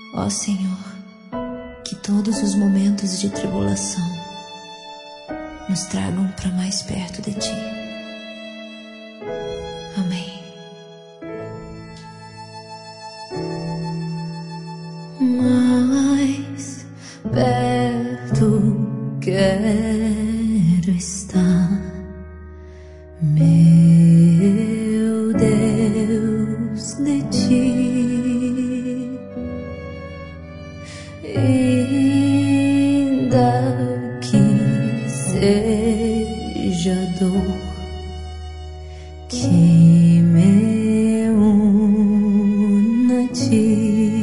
Ó Senhor, que todos os momentos de tribulação nos tragam para mais perto de Ti. Amém. Mais perto quero estar, meu Deus, de Ti. Ainda que seja dor que me una a Ti,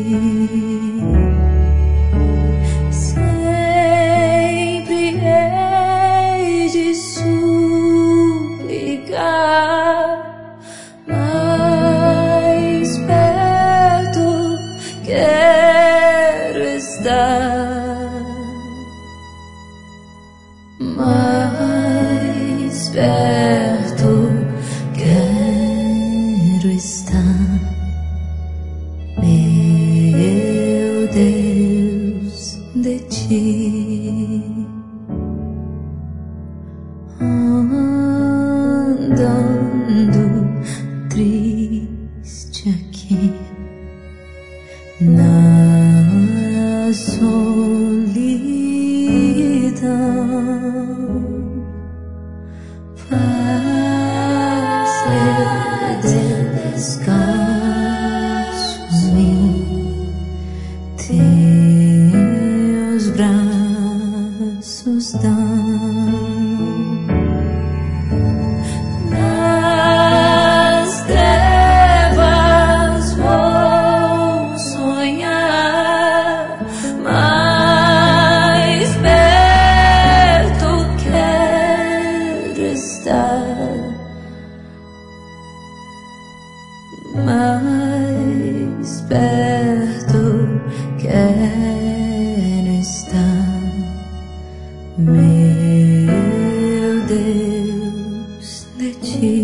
sempre hei de suplicar, mais perto quero estar, mais perto quero estar, meu Deus, de Ti. Andando triste aqui na solidão, paz de descanso em mim, Teus braços dão. Nas trevas vou sonhar, mais perto quero estar, mais perto quero estar, meu Deus, de Ti.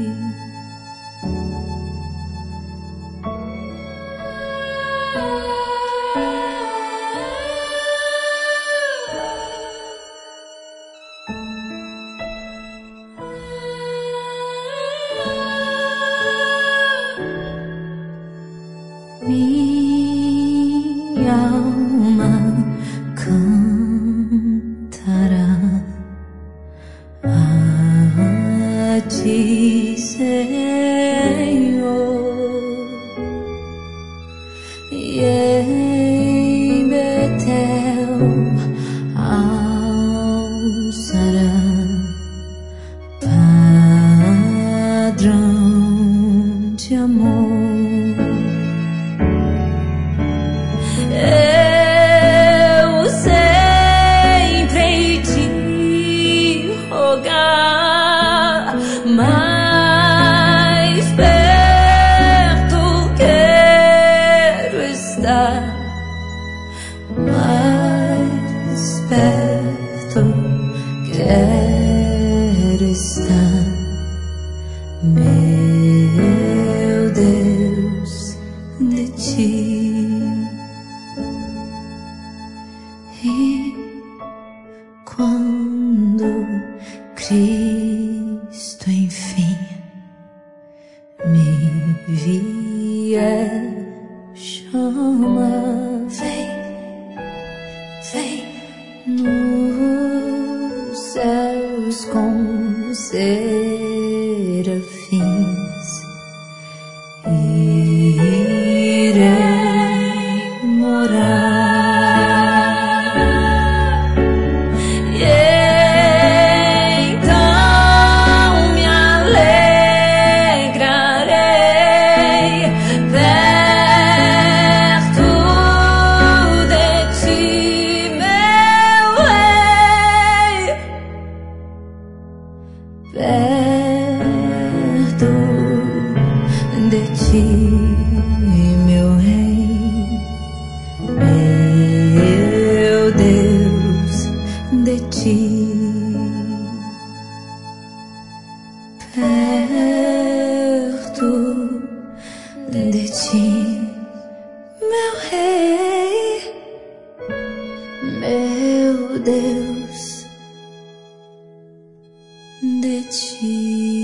Minha alma cantará a Ti, Senhor, e em Betel alçará padrão de amor. Eu sempre hei de rogar, mais perto quero estar, mais perto quero estar, meu Deus, de Ti. E quando Cristo enfim me vier, chama, vem, vem nos céus com serafins, irei morar. Perto de Ti, meu Rei, meu Deus, de Ti. Perto de Ti, meu Rei. meu Deus, de ti.